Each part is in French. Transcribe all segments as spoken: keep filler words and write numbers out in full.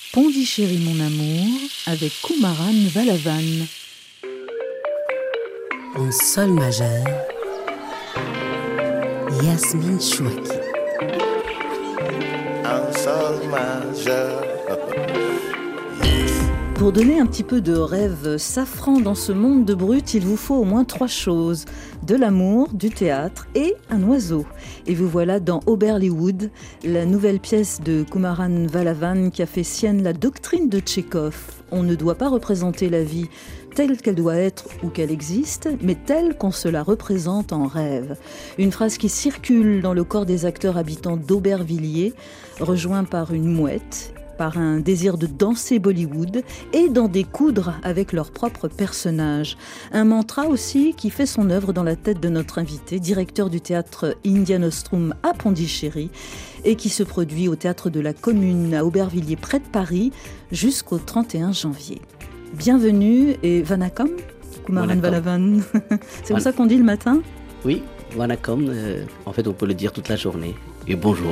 Pondichéry mon amour avec Kumaran Valavan. En sol majeur, Yasmine Chouaki. En sol majeur. Pour donner un petit peu de rêve safran dans ce monde de brut, il vous faut au moins trois choses. De l'amour, du théâtre et un oiseau. Et vous voilà dans Oberlywood, la nouvelle pièce de Kumaran Valavan qui a fait sienne la doctrine de Tchekhov. On ne doit pas représenter la vie telle qu'elle doit être ou qu'elle existe, mais telle qu'on se la représente en rêve. Une phrase qui circule dans le corps des acteurs habitants d'Aubervilliers, rejoints par une mouette, par un désir de danser Bollywood et d'en découdre avec leurs propres personnages. Un mantra aussi qui fait son œuvre dans la tête de notre invité, directeur du théâtre Indian Ostrom à Pondichéry et qui se produit au théâtre de la Commune à Aubervilliers près de Paris jusqu'au trente et un janvier. Bienvenue et Vanakkam, Kumaran Valavan. C'est comme ça qu'on dit le matin ? Oui, Vanakkam, euh, en fait on peut le dire toute la journée. Et bonjour.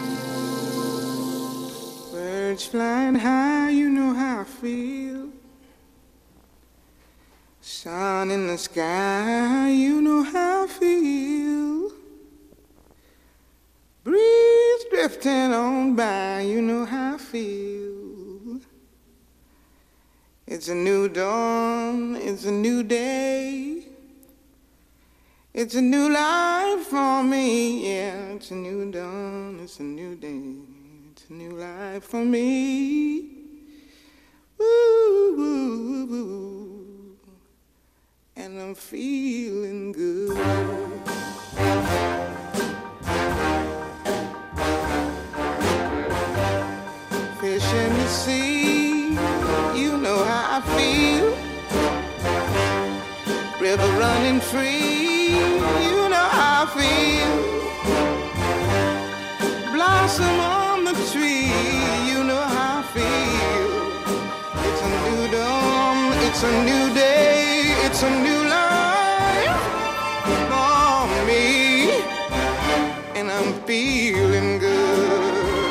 Birds flying high, you know how I feel. Sun in the sky, you know how I feel. Breeze drifting on by, you know how I feel. It's a new dawn, it's a new day. It's a new life for me, yeah. It's a new dawn, it's a new day. It's a new life for me. Woo, woo, woo. And I'm feeling good. Fish in the sea, you know how I feel. River running free, you know how I feel. Blossom on the tree, you know how I feel. It's a new dawn, it's a new day, it's a new life for me, and I'm feeling good.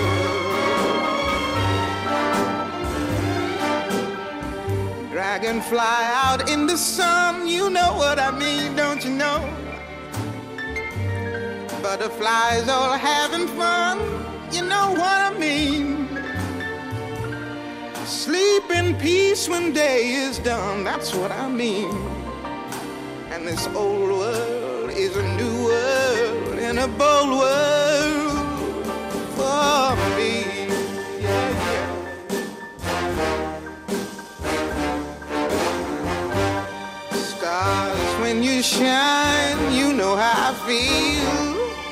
Dragonfly out in the sun, you know what I mean, don't you know? Butterflies all having fun, you know what I mean. Sleep in peace when day is done, that's what I mean. And this old world is a new world and a bold world for me. Yeah, yeah. Stars, when you shine, you know how I feel.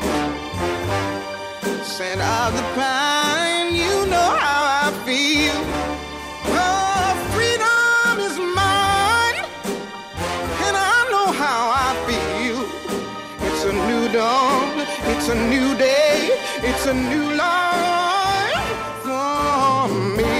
Scent of the pine, you know how I feel. Oh, freedom is mine, and I know how I feel. It's a new dawn, it's a new day, it's a new life for me.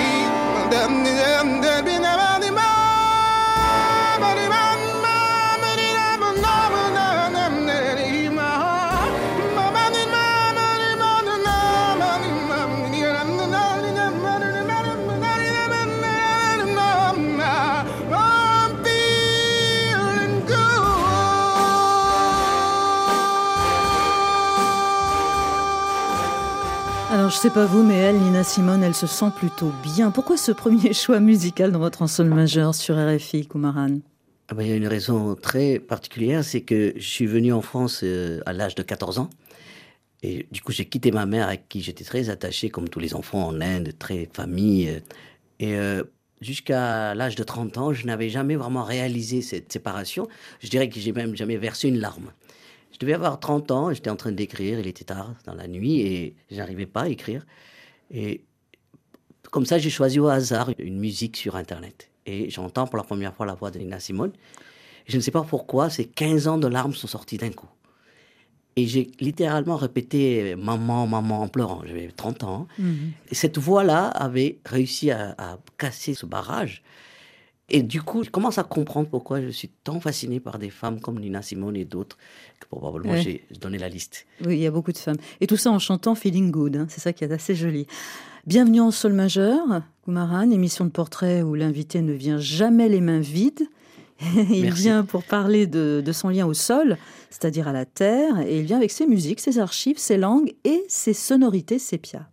Alors, je sais pas vous, mais elle, Nina Simone, elle se sent plutôt bien. Pourquoi ce premier choix musical dans votre ensemble majeur sur R F I, Kumaran ? Ah ben, il y a une raison très particulière, c'est que je suis venu en France euh, à l'âge de quatorze ans. Et du coup, j'ai quitté ma mère avec qui j'étais très attaché, comme tous les enfants en Inde, très famille. Et euh, jusqu'à l'âge de trente ans, je n'avais jamais vraiment réalisé cette séparation. Je dirais que j'ai même jamais versé une larme. Je devais avoir trente ans, j'étais en train d'écrire, il était tard dans la nuit et je n'arrivais pas à écrire. Et comme ça, j'ai choisi au hasard une musique sur Internet. Et j'entends pour la première fois la voix de Nina Simone. Je ne sais pas pourquoi, ces quinze ans de larmes sont sortis d'un coup. Et j'ai littéralement répété « maman, maman » en pleurant. J'avais trente ans. Mmh. Et cette voix-là avait réussi à, à casser ce barrage. Et du coup, je commence à comprendre pourquoi je suis tant fasciné par des femmes comme Nina Simone et d'autres, que probablement ouais. j'ai donné la liste. Oui, il y a beaucoup de femmes. Et tout ça en chantant « Feeling Good », hein, c'est ça qui est assez joli. Bienvenue en sol majeur, Koumaran, émission de portrait où l'invité ne vient jamais les mains vides. Il Merci. vient pour parler de, de son lien au sol, c'est-à-dire à la terre, et il vient avec ses musiques, ses archives, ses langues et ses sonorités sépia.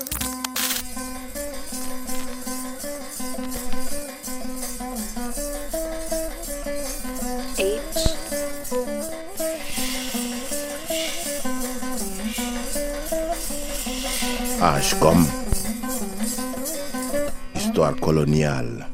Âge comme histoire coloniale.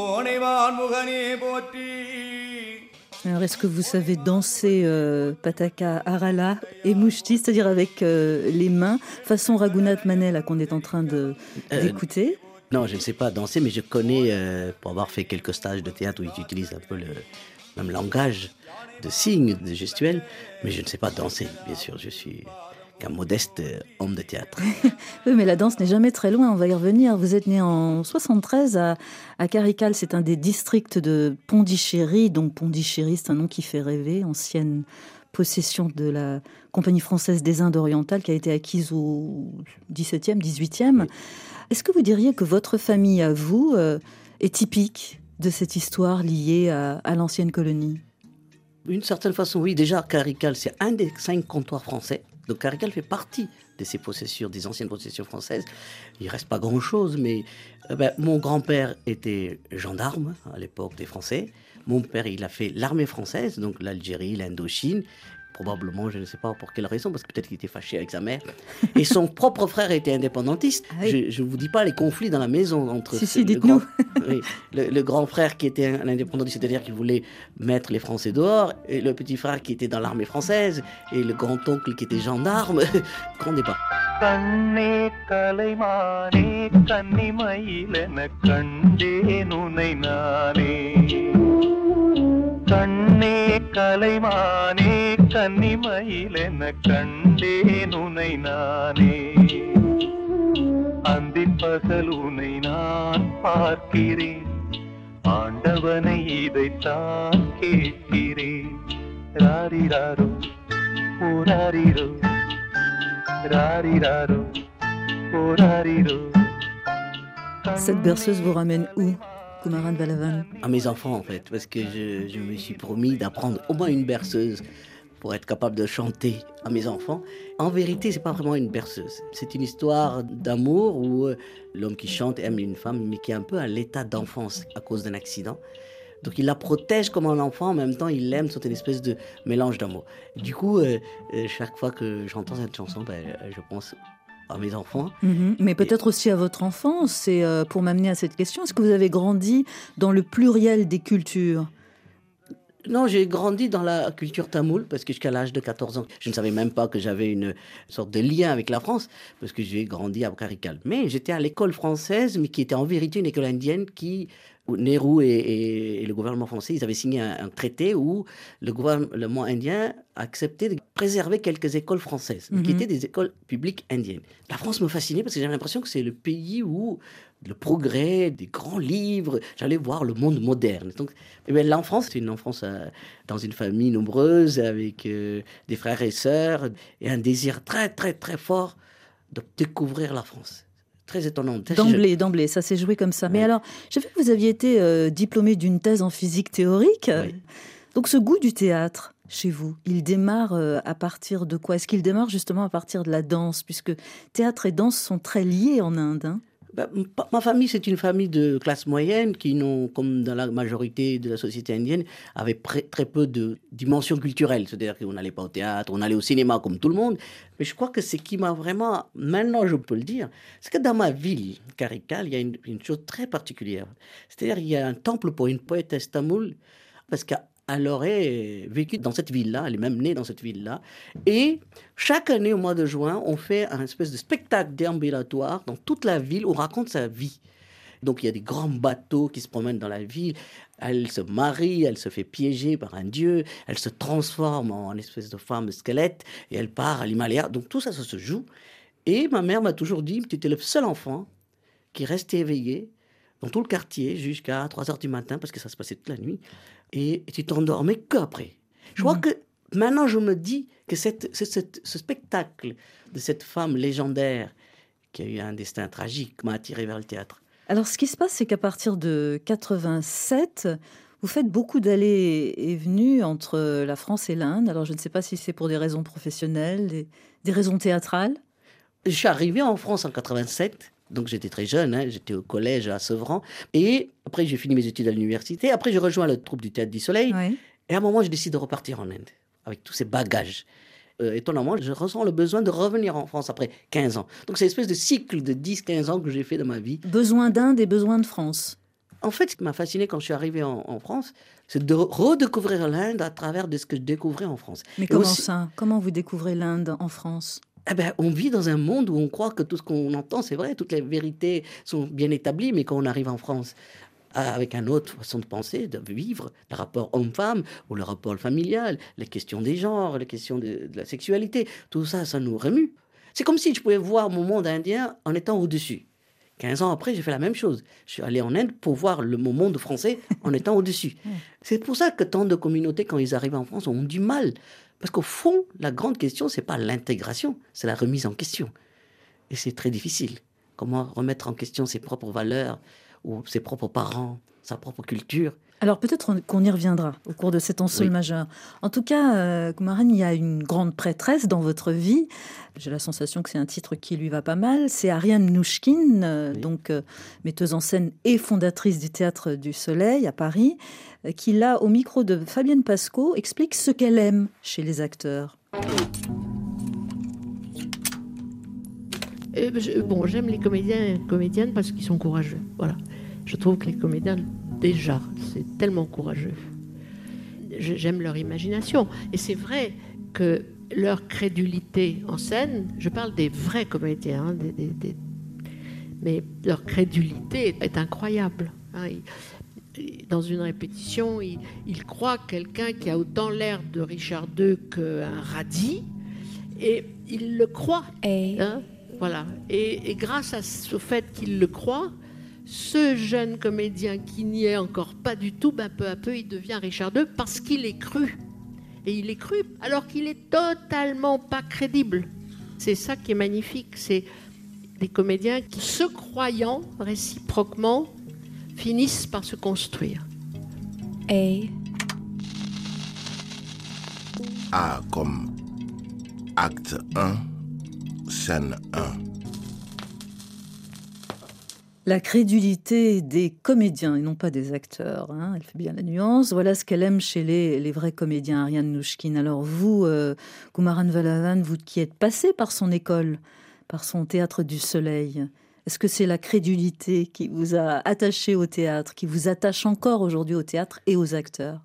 Alors, est-ce que vous savez danser euh, Pataka Arala et Mouchti, c'est-à-dire avec euh, les mains, façon Raghunath Manel qu'on est en train de, Euh, d'écouter? Non, je ne sais pas danser, mais je connais, euh, pour avoir fait quelques stages de théâtre où ils utilisent un peu le même langage de signes, de gestuels, mais je ne sais pas danser, bien sûr, je suis qu'un modeste euh, homme de théâtre. Oui, mais la danse n'est jamais très loin, on va y revenir. Vous êtes né en soixante-treize à, à Carical, c'est un des districts de Pondichéry, donc Pondichéry, c'est un nom qui fait rêver, ancienne possession de la Compagnie française des Indes orientales qui a été acquise au dix-septième, dix-huitième. Oui. Est-ce que vous diriez que votre famille, à vous, euh, est typique de cette histoire liée à, à l'ancienne colonie? D'une certaine façon, oui. Déjà, Carical, c'est un des cinq comptoirs français. Donc Carical fait partie de ces possessions, des anciennes possessions françaises. Il ne reste pas grand-chose, mais euh, ben, mon grand-père était gendarme à l'époque des Français. Mon père, il a fait l'armée française, donc l'Algérie, l'Indochine. Probablement, je ne sais pas pour quelle raison, parce que peut-être qu'il était fâché avec sa mère. Et son propre frère était indépendantiste. Ah oui. Je ne vous dis pas les conflits dans la maison entre Si, ce- si, le, dites-nous. grand, oui, le, le grand frère qui était un indépendantiste, c'est-à-dire qu'il voulait mettre les Français dehors, et le petit frère qui était dans l'armée française, et le grand-oncle qui était gendarme. Grand débat. கண்ணே கலைமானே கன்னிமயிலென கண்டேன் உனை நானே கண்ணே கலைமானே கன்னிமயிலென கண்டேன் உனை நானே அந்தின் பகல் உனை நான் பார்க்கிறேன் ஆண்டவனை இதைத்தான் கேட்கிறேன் ராரிராரோ ஓராரிரோ Rariraro, orariro. Cette berceuse vous ramène où, Koumaran Balavan? À mes enfants, en fait, parce que je, je me suis promis d'apprendre au moins une berceuse pour être capable de chanter à mes enfants. En vérité, c'est pas vraiment une berceuse. C'est une histoire d'amour où euh, l'homme qui chante aime une femme, mais qui est un peu à l'état d'enfance à cause d'un accident. Donc il la protège comme un enfant, en même temps il l'aime, c'est une espèce de mélange d'amour. Du coup, euh, euh, chaque fois que j'entends cette chanson, ben, euh, je pense à mes enfants. Mhm. Mais peut-être aussi à votre enfance, c'est euh, pour m'amener à cette question. Est-ce que vous avez grandi dans le pluriel des cultures? Non, j'ai grandi dans la culture tamoule parce que jusqu'à l'âge de quatorze ans, je ne savais même pas que j'avais une sorte de lien avec la France parce que j'ai grandi à Carical. Mais j'étais à l'école française, mais qui était en vérité une école indienne qui, où Nehru et, et- et le gouvernement français, ils avaient signé un, un traité où le gouvernement indien acceptait de préserver quelques écoles françaises, mais qui Mhm. étaient des écoles publiques indiennes. La France me fascinait parce que j'avais l'impression que c'est le pays où le progrès, des grands livres, j'allais voir le monde moderne. Donc, eh bien, l'enfance, c'est une enfance euh, dans une famille nombreuse, avec euh, des frères et sœurs, et un désir très, très, très fort de découvrir la France. Très étonnant. Très jeune. D'emblée, d'emblée, ça s'est joué comme ça. Mais Ouais. alors, j'ai vu que vous aviez été euh, diplômé d'une thèse en physique théorique. Oui. Donc ce goût du théâtre, chez vous, il démarre euh, à partir de quoi? Est-ce qu'il démarre justement à partir de la danse? Puisque théâtre et danse sont très liés en Inde. Hein. Ben, m- pa- ma famille, c'est une famille de classe moyenne qui n'ont, comme dans la majorité de la société indienne, avait pré- très peu de dimension culturelle. C'est-à-dire qu'on n'allait pas au théâtre, on allait au cinéma comme tout le monde. Mais je crois que ce qui m'a vraiment, maintenant je peux le dire, c'est que dans ma ville, Carical, il y a une, une chose très particulière. C'est-à-dire qu'il y a un temple pour une poétesse tamoule, parce qu'elle aurait vécu dans cette ville-là, elle est même née dans cette ville-là. Et chaque année, au mois de juin, on fait un espèce de spectacle déambulatoire dans toute la ville, où on raconte sa vie. Donc il y a des grands bateaux qui se promènent dans la ville, elle se marie, elle se fait piéger par un dieu, elle se transforme en espèce de femme squelette, et elle part à l'Himalaya. Donc tout ça, ça se joue. Et ma mère m'a toujours dit, tu étais le seul enfant qui restait éveillé dans tout le quartier jusqu'à trois heures du matin, parce que ça se passait toute la nuit, et tu t'endormais qu'après. Je crois Mhm. que maintenant, je me dis que cette, ce, cette- ce spectacle de cette femme légendaire qui a eu un destin tragique m'a attiré vers le théâtre. Alors, ce qui se passe, c'est qu'à partir de quatre-vingt-sept, vous faites beaucoup d'allées et venues entre la France et l'Inde. Alors, je ne sais pas si c'est pour des raisons professionnelles, des, des raisons théâtrales. Je suis arrivé en France en quatre-vingt-sept, donc j'étais très jeune, hein, j'étais au collège à Sevran. Et après, j'ai fini mes études à l'université. Après, j'ai rejoint la troupe du Théâtre du Soleil. Oui. Et à un moment, je décide de repartir en Inde, avec tous ces bagages. Euh, étonnamment, je ressens le besoin de revenir en France après quinze ans. Donc, c'est une espèce de cycle de dix quinze ans que j'ai fait dans ma vie. Besoin d'Inde et besoin de France. En fait, ce qui m'a fasciné quand je suis arrivé en, en France, c'est de redécouvrir l'Inde à travers de ce que je découvrais en France. Mais Et comment aussi- ça? Comment vous découvrez l'Inde en France? Eh ben, on vit dans un monde où on croit que tout ce qu'on entend, c'est vrai, toutes les vérités sont bien établies, mais quand on arrive en France, avec une autre façon de penser, de vivre, le rapport homme-femme, ou le rapport familial, les questions des genres, les questions de, de la sexualité, tout ça, ça nous remue. C'est comme si je pouvais voir mon monde indien en étant au-dessus. quinze ans après, j'ai fait la même chose. Je suis allé en Inde pour voir le, mon monde français en étant au-dessus. C'est pour ça que tant de communautés, quand ils arrivent en France, ont du mal. Parce qu'au fond, la grande question, c'est pas l'intégration, c'est la remise en question. Et c'est très difficile. Comment remettre en question ses propres valeurs, ou ses propres parents, sa propre culture. Alors peut-être on- qu'on y reviendra au cours de cet ensemble Oui. majeur. En tout cas, euh, Kumaran, il y a une grande prêtresse dans votre vie. J'ai la sensation que c'est un titre qui lui va pas mal. C'est Ariane Mnouchkine, euh, Oui. donc euh, metteuse en scène et fondatrice du Théâtre du Soleil à Paris, euh, qui là, au micro de Fabienne Pasco, explique ce qu'elle aime chez les acteurs. Euh, je- bon, j'aime les comédiens et comédiennes parce qu'ils sont courageux. Voilà. Je trouve que les comédiens, déjà, c'est tellement courageux. Je- J'aime leur imagination. Et c'est vrai que leur crédulité en scène, je parle des vrais comédiens, hein, des- des- des- mais leur crédulité est incroyable. Hein. Ils- dans une répétition, ils, ils croient quelqu'un qui a autant l'air de Richard deux qu'un radis, et ils le croient. Hein. Voilà. Et, et grâce à ce- au fait qu'il le croit, ce jeune comédien qui n'y est encore pas du tout, ben, peu à peu, il devient Richard deux parce qu'il est cru. Et il est cru alors qu'il est totalement pas crédible. C'est ça qui est magnifique. C'est des comédiens qui, se croyant réciproquement, finissent par se construire. A comme acte un, scène un. La crédulité des comédiens et non pas des acteurs. Hein. Elle fait bien la nuance. Voilà ce qu'elle aime chez les, les vrais comédiens, Ariane Mnouchkine. Alors vous, euh, Kumaran Valavan, vous qui êtes passé par son école, par son Théâtre du Soleil, est-ce que c'est la crédulité qui vous a attaché au théâtre, qui vous attache encore aujourd'hui au théâtre et aux acteurs?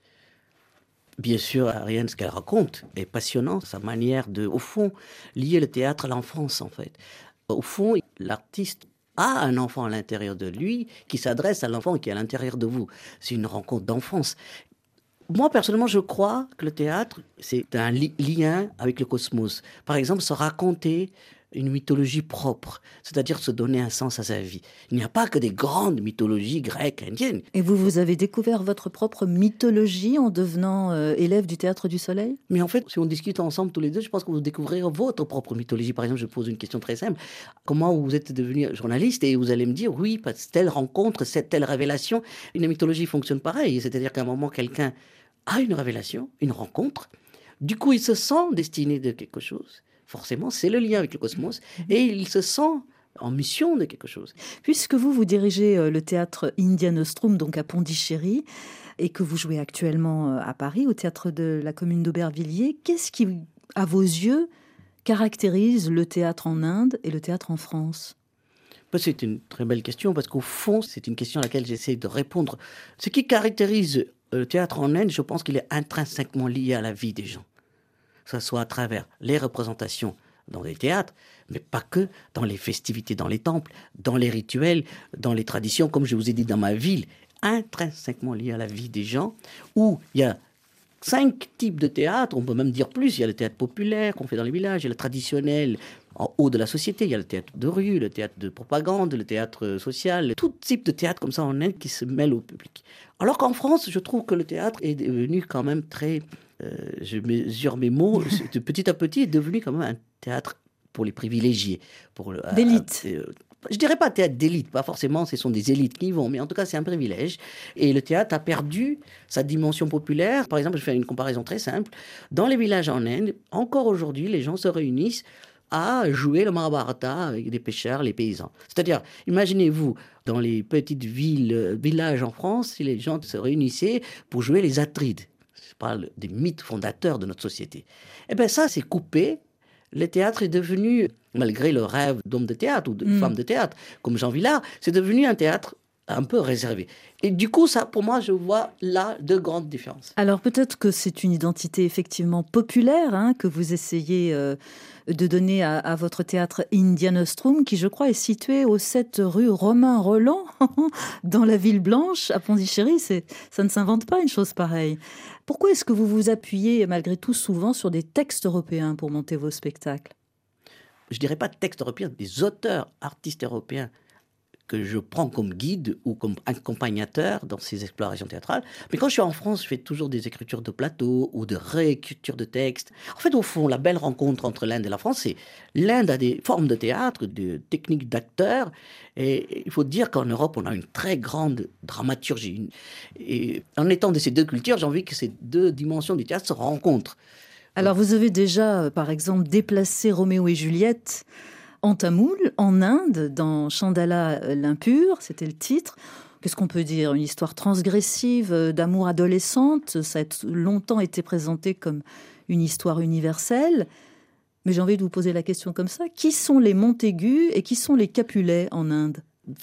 Bien sûr, Ariane, ce qu'elle raconte est passionnant. Sa manière de, au fond, lier le théâtre à l'enfance, en fait. Au fond, l'artiste a un enfant à l'intérieur de lui qui s'adresse à l'enfant qui est à l'intérieur de vous. C'est une rencontre d'enfance. Moi, personnellement, je crois que le théâtre, c'est un li- lien avec le cosmos. Par exemple, se raconter une mythologie propre, c'est-à-dire se donner un sens à sa vie. Il n'y a pas que des grandes mythologies grecques, indiennes. Et vous, vous avez découvert votre propre mythologie en devenant euh, élève du Théâtre du Soleil? Mais en fait, si on discute ensemble tous les deux, je pense que vous découvrirez votre propre mythologie. Par exemple, je pose une question très simple. Comment vous êtes devenu journaliste? Et vous allez me dire, oui, parce que telle rencontre, cette telle révélation. Une mythologie fonctionne pareil. C'est-à-dire qu'à un moment, quelqu'un a une révélation, une rencontre. Du coup, il se sent destiné de quelque chose. Forcément, c'est le lien avec le cosmos. Et il se sent en mission de quelque chose. Puisque vous, vous dirigez euh, le théâtre Indian Ostrom, donc à Pondichéry, et que vous jouez actuellement euh, à Paris, au théâtre de la commune d'Aubervilliers, qu'est-ce qui, à vos yeux, caractérise le théâtre en Inde et le théâtre en France? C'est une très belle question parce qu'au fond, c'est une question à laquelle j'essaie de répondre. Ce qui caractérise le théâtre en Inde, je pense qu'il est intrinsèquement lié à la vie des gens. Que ce soit à travers les représentations dans les théâtres, mais pas que, dans les festivités, dans les temples, dans les rituels, dans les traditions, comme je vous ai dit, dans ma ville, intrinsèquement lié à la vie des gens, où il y a cinq types de théâtre, on peut même dire plus. Il y a le théâtre populaire qu'on fait dans les villages, il y a le traditionnel en haut de la société, il y a le théâtre de rue, le théâtre de propagande, le théâtre social, tout type de théâtre comme ça en Inde qui se mêle au public. Alors qu'en France, je trouve que le théâtre est devenu quand même très, euh, je mesure mes mots, de petit à petit est devenu quand même un théâtre pour les privilégiés, pour le- D'élite. euh, je dirais pas théâtre d'élite, pas forcément, ce sont des élites qui y vont, mais en tout cas, c'est un privilège. Et le théâtre a perdu sa dimension populaire. Par exemple, je fais une comparaison très simple. Dans les villages en Inde, encore aujourd'hui, les gens se réunissent à jouer le Mahabharata avec des pêcheurs, les paysans. C'est-à-dire, imaginez-vous, dans les petites villes, villages en France, si les gens se réunissaient pour jouer les Atrides. Je parle des mythes fondateurs de notre société. Eh bien, ça, c'est coupé. Le théâtre est devenu, malgré le rêve d'homme de théâtre ou de Mm. femme de théâtre, comme Jean Vilar, c'est devenu un théâtre un peu réservé. Et du coup, ça, pour moi, je vois là deux grandes différences. Alors peut-être que c'est une identité effectivement populaire hein, que vous essayez euh, de donner à, à votre théâtre India Nostrum, qui je crois est situé au sept rue Romain Roland, dans la Ville Blanche, à Pondichéry. C'est, ça ne s'invente pas une chose pareille. Pourquoi est-ce que vous vous appuyez malgré tout souvent sur des textes européens pour monter vos spectacles ? Je dirais pas textes européens, des auteurs, artistes européens que je prends comme guide ou comme accompagnateur dans ces explorations théâtrales. Mais quand je suis en France, je fais toujours des écritures de plateau ou de réécriture de textes. En fait, au fond, la belle rencontre entre l'Inde et la France, c'est l'Inde a des formes de théâtre, de techniques d'acteurs. Et il faut dire qu'en Europe, on a une très grande dramaturgie. Et en étant de ces deux cultures, j'ai envie que ces deux dimensions du théâtre se rencontrent. Alors vous avez déjà, euh, par exemple, déplacé Roméo et Juliette en tamoul, en Inde, dans Chandala euh, l'impur, c'était le titre. Qu'est-ce qu'on peut dire ? Une histoire transgressive euh, d'amour adolescente. Ça a longtemps été présenté comme une histoire universelle. Mais j'ai envie de vous poser la question comme ça. Qui sont les Montaigu et qui sont les Capulet en Inde ?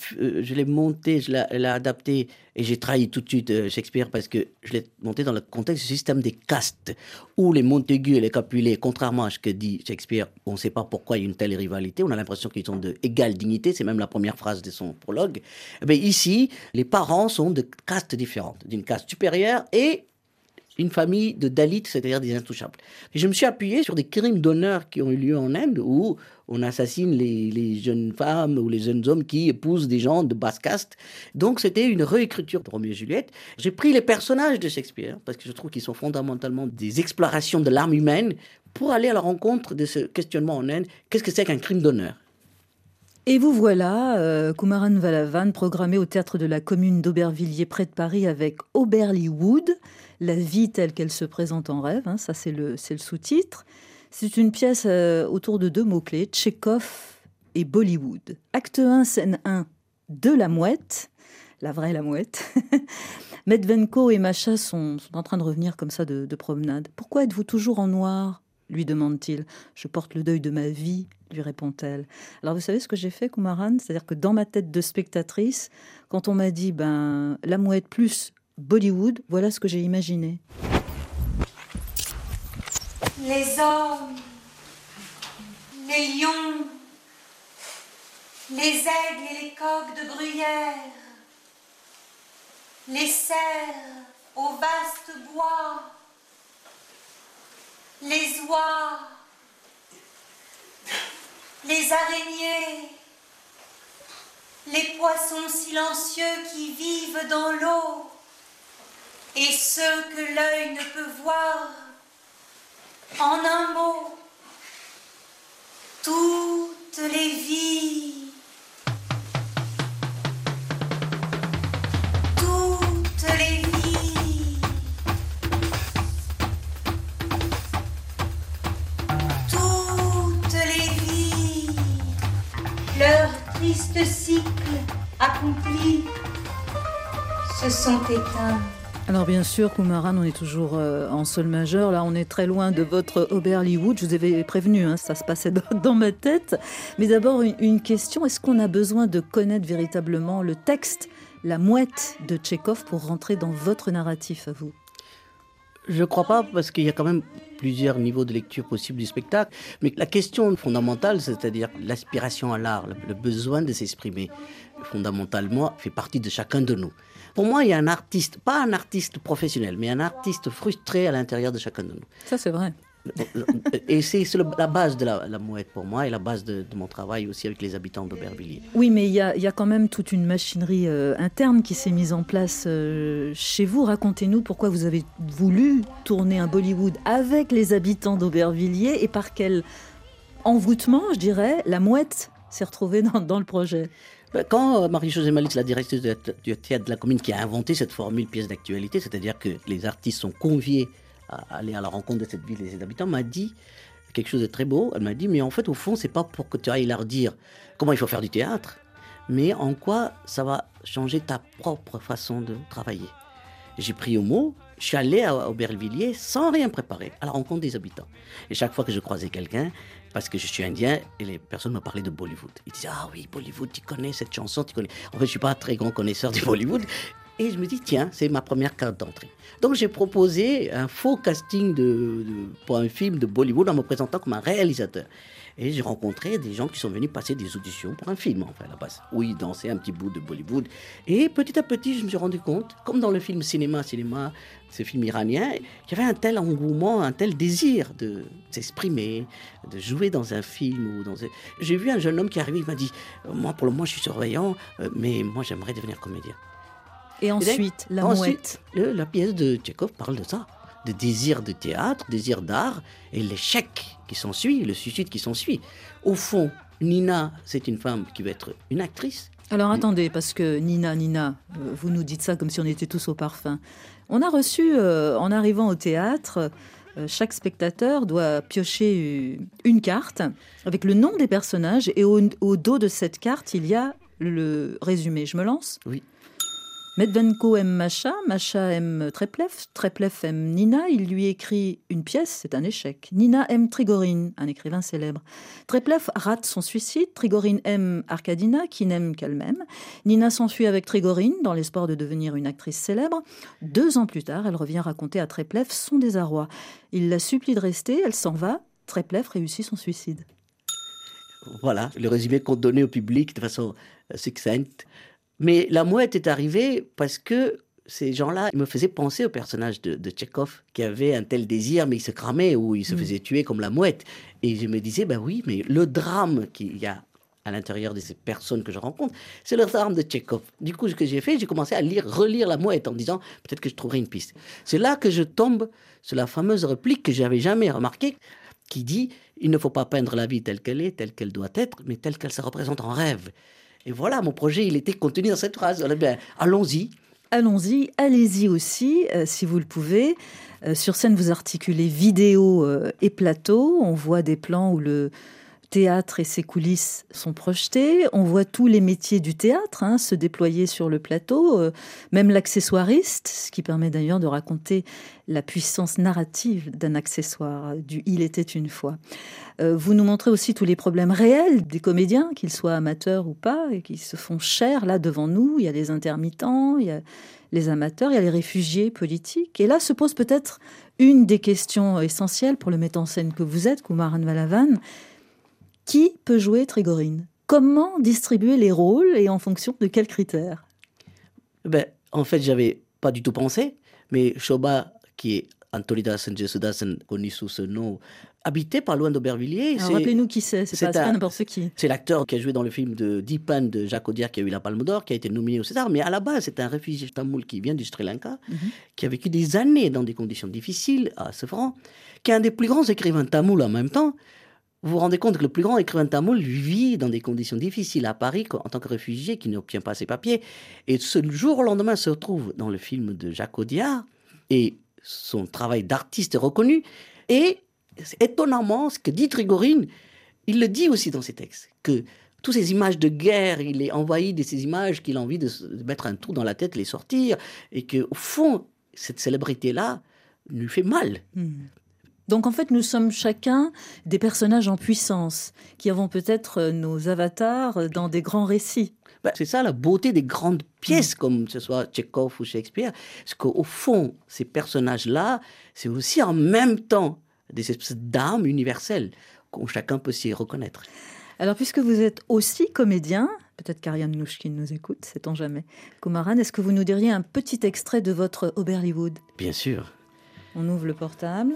Je l'ai monté, je l'ai, l'ai adapté et j'ai trahi tout de suite Shakespeare parce que je l'ai monté dans le contexte du système des castes où les Montaigu et les Capulet, contrairement à ce que dit Shakespeare, on ne sait pas pourquoi il y a une telle rivalité, on a l'impression qu'ils sont d'égale dignité, c'est même la première phrase de son prologue. Mais ici, les parents sont de castes différentes, d'une caste supérieure et une famille de Dalits, c'est-à-dire des intouchables. Et je me suis appuyé sur des crimes d'honneur qui ont eu lieu en Inde où on assassine les, les jeunes femmes ou les jeunes hommes qui épousent des gens de basse caste. Donc c'était une réécriture de Roméo et Juliette. J'ai pris les personnages de Shakespeare parce que je trouve qu'ils sont fondamentalement des explorations de l'âme humaine pour aller à la rencontre de ce questionnement en Inde. Qu'est-ce que c'est qu'un crime d'honneur ? Et vous voilà, euh, Kumaran Valavan, programmé au théâtre de la commune d'Aubervilliers, près de Paris, avec Oberly-Wood, la vie telle qu'elle se présente en rêve, hein, ça c'est le, c'est le sous-titre. C'est une pièce euh, autour de deux mots-clés, Tchekhov et Bollywood. Acte un, scène un, de La Mouette, la vraie La Mouette. Medvenko et Macha sont, sont en train de revenir comme ça de, de promenade. Pourquoi êtes-vous toujours en noir ? Lui demande-t-il. Je porte le deuil de ma vie, lui répond-elle. Alors vous savez ce que j'ai fait, Kumaran ? C'est-à-dire que dans ma tête de spectatrice, quand on m'a dit ben, La Mouette plus Bollywood, voilà ce que j'ai imaginé. Les hommes, les lions, les aigles et les coqs de bruyère, les cerfs au vaste bois, les oies, les araignées, les poissons silencieux qui vivent dans l'eau et ceux que l'œil ne peut voir. En un mot, toutes les vies, toutes les vies, toutes les vies, leur triste cycle accompli, se sont éteints. Alors bien sûr, Kumaran, on est toujours euh, en sol majeur. Là, on est très loin de votre Oberly-Wood. Je vous avais prévenu, hein, ça se passait dans, dans ma tête. Mais d'abord, une, une question. Est-ce qu'on a besoin de connaître véritablement le texte, La Mouette de Tchekhov, pour rentrer dans votre narratif à vous ? Je ne crois pas, parce qu'il y a quand même plusieurs niveaux de lecture possibles du spectacle. Mais la question fondamentale, c'est-à-dire l'aspiration à l'art, le, le besoin de s'exprimer, fondamentalement, fait partie de chacun de nous. Pour moi, il y a un artiste, pas un artiste professionnel, mais un artiste frustré à l'intérieur de chacun de nous. Ça, c'est vrai. Et c'est, c'est le, la base de la, la Mouette pour moi et la base de, de mon travail aussi avec les habitants d'Aubervilliers. Oui, mais il y a, il y a quand même toute une machinerie euh, interne qui s'est mise en place euh, chez vous. Racontez-nous pourquoi vous avez voulu tourner un Bollywood avec les habitants d'Aubervilliers et par quel envoûtement, je dirais, La Mouette s'est retrouvée dans, dans le projet? Quand Marie-Josée Malice, la directrice du théâtre de la commune, qui a inventé cette formule pièce d'actualité, c'est-à-dire que les artistes sont conviés à aller à la rencontre de cette ville et de ses habitants, m'a dit quelque chose de très beau. Elle m'a dit, mais en fait, au fond, c'est pas pour que tu ailles leur dire comment il faut faire du théâtre, mais en quoi ça va changer ta propre façon de travailler. J'ai pris au mot, je suis allé à Aubervilliers sans rien préparer, à la rencontre des habitants. Et chaque fois que je croisais quelqu'un, parce que je suis indien, et les personnes me parlaient de Bollywood. Ils disaient, ah oui, Bollywood, tu connais cette chanson, tu connais. En fait, je ne suis pas un très grand connaisseur du Bollywood. Et je me dis, tiens, c'est ma première carte d'entrée. Donc j'ai proposé un faux casting de, de, pour un film de Bollywood en me présentant comme un réalisateur. Et j'ai rencontré des gens qui sont venus passer des auditions pour un film, enfin, à la base. Où ils dansaient un petit bout de Bollywood. Et petit à petit, je me suis rendu compte, comme dans le film Cinéma, Cinéma, ce film iranien, qu'il y avait un tel engouement, un tel désir de s'exprimer, de jouer dans un film. Ou dans un... J'ai vu un jeune homme qui est arrivé, il m'a dit, moi, pour le moment, je suis surveillant, mais moi, j'aimerais devenir comédien. Et ensuite, Et La ensuite, Mouette. le, la pièce de Tchekhov parle de ça, de désir de théâtre, désir d'art, et l'échec qui s'ensuit, le suicide qui s'ensuit. Au fond, Nina, c'est une femme qui veut être une actrice. Alors attendez, parce que Nina, Nina, euh, vous nous dites ça comme si on était tous au parfum. On a reçu, euh, en arrivant au théâtre, euh, chaque spectateur doit piocher une carte avec le nom des personnages, et au, au dos de cette carte, il y a le résumé. Je me lance ? Oui. Medvenko aime Macha, Macha aime Treplev, Treplev aime Nina, il lui écrit une pièce, c'est un échec. Nina aime Trigorine, un écrivain célèbre. Treplev rate son suicide, Trigorine aime Arkadina, qui n'aime qu'elle-même. Nina s'enfuit avec Trigorine, dans l'espoir de devenir une actrice célèbre. Deux ans plus tard, elle revient raconter à Treplev son désarroi. Il la supplie de rester, elle s'en va, Treplev réussit son suicide. Voilà, le résumé qu'on donnait au public de façon succincte. Mais La Mouette est arrivée parce que ces gens-là me faisaient penser au personnage de, de Tchekhov, qui avait un tel désir, mais il se cramait ou il se faisait tuer comme la mouette. Et je me disais, ben oui, mais le drame qu'il y a à l'intérieur de ces personnes que je rencontre, c'est le drame de Tchekhov. Du coup, ce que j'ai fait, j'ai commencé à lire, relire La Mouette en disant, peut-être que je trouverai une piste. C'est là que je tombe sur la fameuse réplique que j'avais jamais remarquée, qui dit, il ne faut pas peindre la vie telle qu'elle est, telle qu'elle doit être, mais telle qu'elle se représente en rêve. Et voilà, mon projet, il était contenu dans cette phrase. Alors, ben, allons-y. Allons-y, allez-y aussi, euh, si vous le pouvez. Euh, sur scène, vous articulez vidéo euh, et plateau. On voit des plans où le théâtre et ses coulisses sont projetés. On voit tous les métiers du théâtre hein, se déployer sur le plateau, euh, même l'accessoiriste, ce qui permet d'ailleurs de raconter la puissance narrative d'un accessoire, du « Il était une fois ». Euh, vous nous montrez aussi tous les problèmes réels des comédiens, qu'ils soient amateurs ou pas, et qui se font chers là devant nous. Il y a les intermittents, il y a les amateurs, il y a les réfugiés politiques. Et là se pose peut-être une des questions essentielles pour le metteur en scène que vous êtes, Kumaran Valavan. Qui peut jouer Trigorine ? Comment distribuer les rôles et en fonction de quels critères ? Ben, en fait, j'avais pas du tout pensé, mais Shoba, qui est Antonidasan Jesudasan, connu sous ce nom, habitait pas loin d'Aubervilliers. Alors, rappelez-nous qui c'est, c'est, c'est pas, un, pas n'importe qui. C'est l'acteur qui a joué dans le film de Deepan de Jacques Audiard, qui a eu la Palme d'Or, qui a été nominé au César. Mais à la base, c'est un réfugié tamoul qui vient du Sri Lanka, mm-hmm. qui a vécu des années dans des conditions difficiles à Sevran, qui est un des plus grands écrivains tamouls en même temps. Vous vous rendez compte que le plus grand écrivain tamoul vit dans des conditions difficiles à Paris en tant que réfugié qui n'obtient pas ses papiers. Et ce jour au lendemain se retrouve dans le film de Jacques Audiard et son travail d'artiste est reconnu. Et étonnamment, ce que dit Trigorine, il le dit aussi dans ses textes, que toutes ces images de guerre, il est envahi de ces images qu'il a envie de se mettre un trou dans la tête, les sortir, et qu'au fond, cette célébrité-là lui fait mal. Mmh. Donc en fait, nous sommes chacun des personnages en puissance, qui avons peut-être nos avatars dans des grands récits. Ben, c'est ça la beauté des grandes pièces, mmh. comme ce soit Tchekhov ou Shakespeare. Parce qu'au fond, ces personnages-là, c'est aussi en même temps des espèces d'âmes universelles, où chacun peut s'y reconnaître. Alors puisque vous êtes aussi comédien, peut-être qu'Ariane Mnouchkine nous écoute, sait-on jamais. Kumaran, est-ce que vous nous diriez un petit extrait de votre Aubervilliers ? Bien sûr. On ouvre le portable.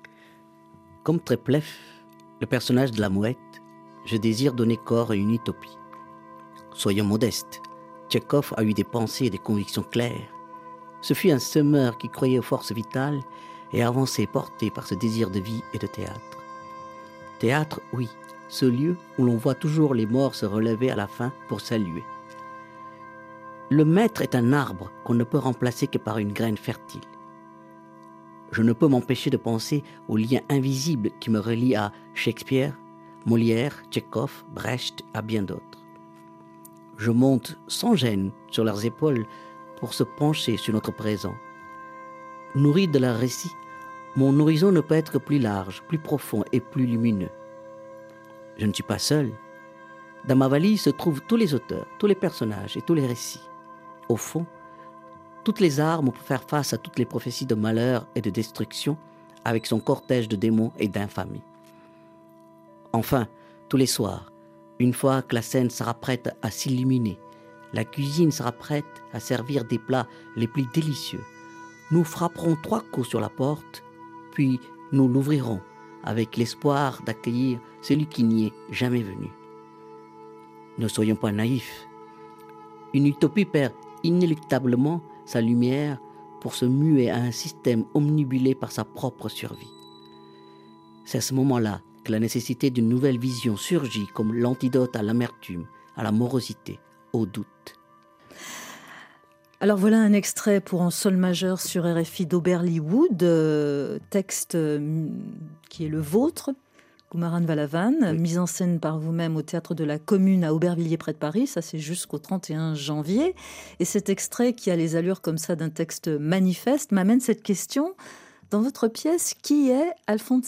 Comme Treplev, le personnage de la mouette, je désire donner corps à une utopie. Soyons modestes, Tchekhov a eu des pensées et des convictions claires. Ce fut un semeur qui croyait aux forces vitales et avançait porté par ce désir de vie et de théâtre. Théâtre, oui, ce lieu où l'on voit toujours les morts se relever à la fin pour saluer. Le maître est un arbre qu'on ne peut remplacer que par une graine fertile. Je ne peux m'empêcher de penser aux liens invisibles qui me relient à Shakespeare, Molière, Tchekhov, Brecht, à bien d'autres. Je monte sans gêne sur leurs épaules pour se pencher sur notre présent. Nourri de leurs récits, mon horizon ne peut être plus large, plus profond et plus lumineux. Je ne suis pas seul. Dans ma valise se trouvent tous les auteurs, tous les personnages et tous les récits. Au fond, toutes les armes pour faire face à toutes les prophéties de malheur et de destruction avec son cortège de démons et d'infamie. Enfin, tous les soirs, une fois que la scène sera prête à s'illuminer, la cuisine sera prête à servir des plats les plus délicieux, nous frapperons trois coups sur la porte, puis nous l'ouvrirons avec l'espoir d'accueillir celui qui n'y est jamais venu. Ne soyons pas naïfs. Une utopie perd inéluctablement sa lumière pour se muer à un système omnibulé par sa propre survie. C'est à ce moment-là que la nécessité d'une nouvelle vision surgit comme l'antidote à l'amertume, à la morosité, au doute. Alors voilà un extrait pour en sol majeur sur R F I d'Oberly Wood, euh, texte euh, qui est le vôtre, Koumaran Valavan, oui. Mise en scène par vous-même au Théâtre de la Commune à Aubervilliers près de Paris, ça c'est jusqu'au trente et un janvier. Et cet extrait qui a les allures comme ça d'un texte manifeste m'amène cette question. Dans votre pièce, qui est Alfonsina ?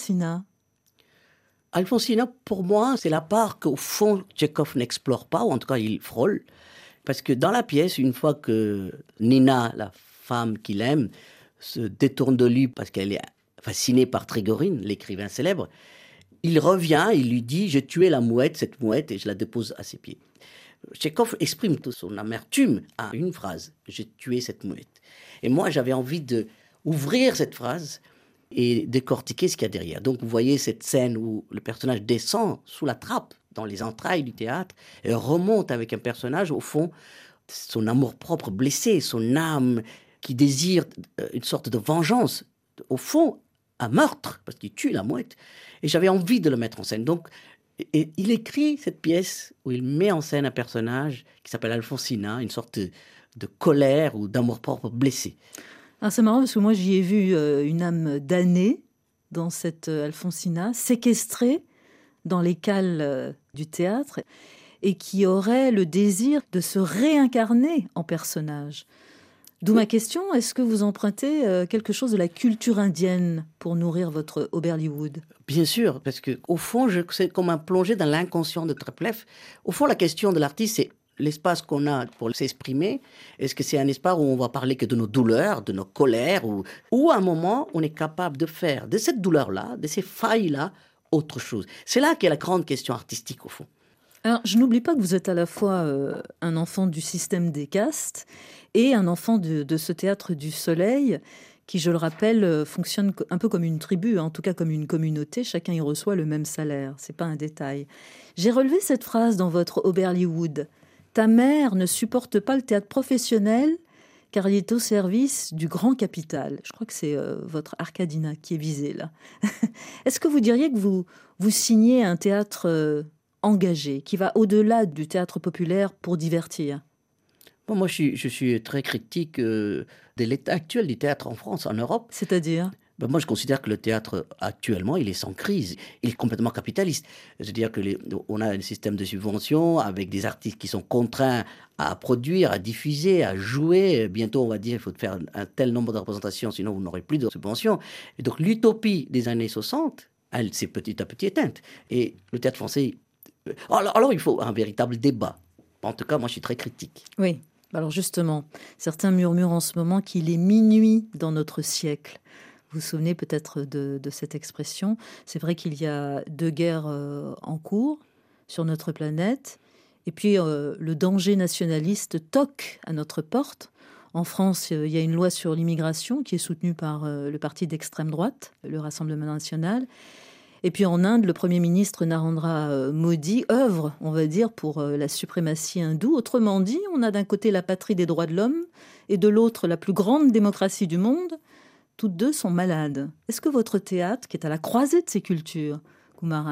Alfonsina, pour moi, c'est la part qu'au fond, Tchekhov n'explore pas, ou en tout cas il frôle. Parce que dans la pièce, une fois que Nina, la femme qu'il aime, se détourne de lui parce qu'elle est fascinée par Trégorine, l'écrivain célèbre, il revient, il lui dit « J'ai tué la mouette, cette mouette, et je la dépose à ses pieds ». Tchekhov exprime toute son amertume à une phrase « J'ai tué cette mouette ». Et moi, j'avais envie d'ouvrir cette phrase et décortiquer ce qu'il y a derrière. Donc, vous voyez cette scène où le personnage descend sous la trappe, dans les entrailles du théâtre, et remonte avec un personnage, au fond, son amour-propre blessé, son âme qui désire une sorte de vengeance, au fond, un meurtre, parce qu'il tue la mouette. Et j'avais envie de le mettre en scène. Donc, et il écrit cette pièce où il met en scène un personnage qui s'appelle Alfonsina, une sorte de, de colère ou d'amour-propre blessé. Alors c'est marrant parce que moi, j'y ai vu euh, une âme damnée dans cette euh, Alfonsina, séquestrée dans les cales euh, du théâtre et qui aurait le désir de se réincarner en personnage. D'où ma question, est-ce que vous empruntez euh, quelque chose de la culture indienne pour nourrir votre Oberly Wood ? Bien sûr, parce qu'au fond, je, c'est comme un plongé dans l'inconscient de Treplev. Au fond, la question de l'artiste, c'est l'espace qu'on a pour s'exprimer. Est-ce que c'est un espace où on va parler que de nos douleurs, de nos colères, ou, ou à un moment, on est capable de faire de cette douleur-là, de ces failles-là, autre chose. C'est là qu'est la grande question artistique, au fond. Alors, je n'oublie pas que vous êtes à la fois euh, un enfant du système des castes et un enfant de, de ce théâtre du Soleil qui, je le rappelle, euh, fonctionne un peu comme une tribu, hein, en tout cas comme une communauté. Chacun y reçoit le même salaire. C'est pas un détail. J'ai relevé cette phrase dans votre Oberly Wood. « Ta mère ne supporte pas le théâtre professionnel car il est au service du grand capital. » Je crois que c'est euh, votre Arkadina qui est visée là. Est-ce que vous diriez que vous, vous signez un théâtre euh, engagé, qui va au-delà du théâtre populaire pour divertir ? Bon, moi, je suis, je suis très critique euh, de l'état actuel du théâtre en France, en Europe. C'est-à-dire ? Ben moi, je considère que le théâtre, actuellement, il est sans crise. Il est complètement capitaliste. C'est-à-dire qu'on a un système de subvention avec des artistes qui sont contraints à produire, à diffuser, à jouer. Bientôt, on va dire qu'il faut faire un tel nombre de représentations, sinon vous n'aurez plus de subventions. Et donc, l'utopie des années soixante, elle s'est petit à petit éteinte. Et le théâtre français... Alors, alors, il faut un véritable débat. En tout cas, moi, je suis très critique. Oui. Alors justement, certains murmurent en ce moment qu'il est minuit dans notre siècle. Vous vous souvenez peut-être de, de cette expression. C'est vrai qu'il y a deux guerres euh, en cours sur notre planète. Et puis, euh, le danger nationaliste toque à notre porte. En France, euh, il y a une loi sur l'immigration qui est soutenue par euh, le parti d'extrême droite, le Rassemblement national. Et puis en Inde, le Premier ministre Narendra euh, Modi œuvre, on va dire, pour euh, la suprématie hindoue. Autrement dit, on a d'un côté la patrie des droits de l'homme et de l'autre la plus grande démocratie du monde. Toutes deux sont malades. Est-ce que votre théâtre, qui est à la croisée de ces cultures, Koumaran,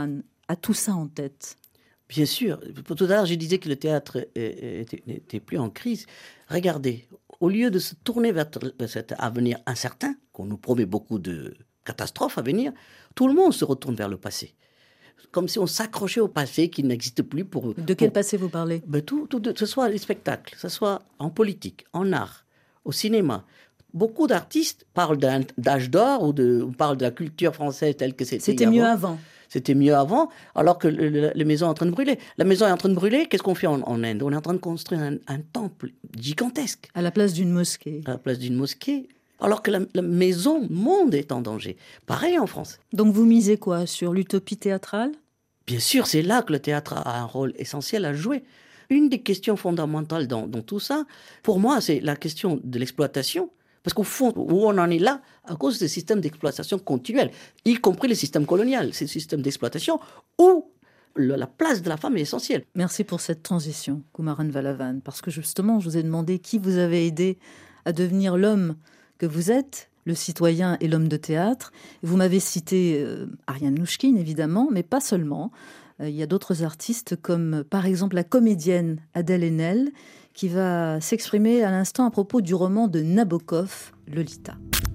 a tout ça en tête. Bien sûr. Tout à l'heure, je disais que le théâtre n'était plus en crise. Regardez, au lieu de se tourner vers cet avenir incertain, qu'on nous promet beaucoup de catastrophes à venir, tout le monde se retourne vers le passé. Comme si on s'accrochait au passé qui n'existe plus pour... De quel pour, passé vous parlez? ben tout, tout, que ce soit les spectacles, que ce soit en politique, en art, au cinéma. Beaucoup d'artistes parlent d'un d'âge d'or ou, de, ou parlent de la culture française telle que c'était C'était mieux avant. C'était mieux avant, alors que le, le, la maison est en train de brûler. La maison est en train de brûler, qu'est-ce qu'on fait en, en Inde? On est en train de construire un, un temple gigantesque. À la place d'une mosquée. À la place d'une mosquée. Alors que la, la maison monde est en danger. Pareil en France. Donc vous misez quoi? Sur l'utopie théâtrale? Bien sûr, c'est là que le théâtre a un rôle essentiel à jouer. Une des questions fondamentales dans, dans tout ça, pour moi, c'est la question de l'exploitation. Parce qu'au fond, où on en est là, à cause des systèmes d'exploitation continuelle, y compris le système colonial, ces systèmes d'exploitation où le, la place de la femme est essentielle. Merci pour cette transition, Kumaran Valavan, parce que justement, je vous ai demandé qui vous avez aidé à devenir l'homme que vous êtes, le citoyen et l'homme de théâtre. Vous m'avez cité euh, Ariane Mnouchkine, évidemment, mais pas seulement. Euh, il y a d'autres artistes, comme par exemple la comédienne Adèle Haenel, qui va s'exprimer à l'instant à propos du roman de Nabokov, Lolita.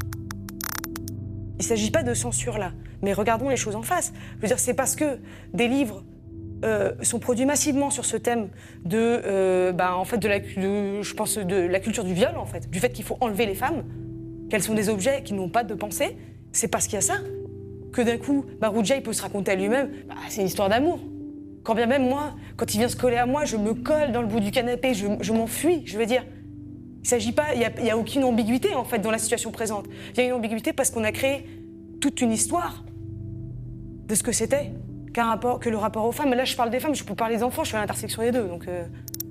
Il ne s'agit pas de censure là, mais regardons les choses en face. Je veux dire, c'est parce que des livres euh, sont produits massivement sur ce thème de, euh, bah, en fait, de la, de, je pense, de la culture du viol, en fait, du fait qu'il faut enlever les femmes, qu'elles sont des objets qui n'ont pas de pensée. C'est parce qu'il y a ça que d'un coup, Marouja, il peut se raconter à lui-même, bah, c'est une histoire d'amour. Quand bien même moi, quand il vient se coller à moi, je me colle dans le bout du canapé, je, je m'enfuis, je veux dire. Il s'agit pas, il n'y a, il y a aucune ambiguïté en fait dans la situation présente. Il y a une ambiguïté parce qu'on a créé toute une histoire de ce que c'était, qu'un rapport, que le rapport aux femmes. Mais là, je parle des femmes, je peux parler des enfants, je suis à l'intersection des deux. Donc, euh...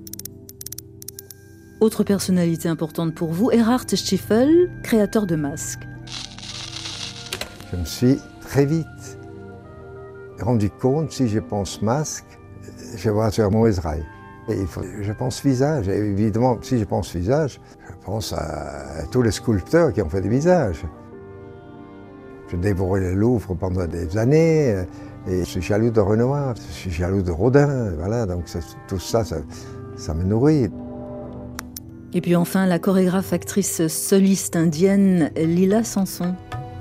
Autre personnalité importante pour vous, Erhard Stiefel, créateur de masques. Je me suis très vite rendu compte, si je pense masque, je vois sur mauvais rail. Et il faut, je pense visage, et évidemment, si je pense visage, je pense à, à tous les sculpteurs qui ont fait des visages. Je dévorais le Louvre pendant des années, et je suis jaloux de Renoir, je suis jaloux de Rodin, voilà, donc ça, tout ça, ça, ça me nourrit. Et puis enfin, la chorégraphe actrice soliste indienne Lila Sanson.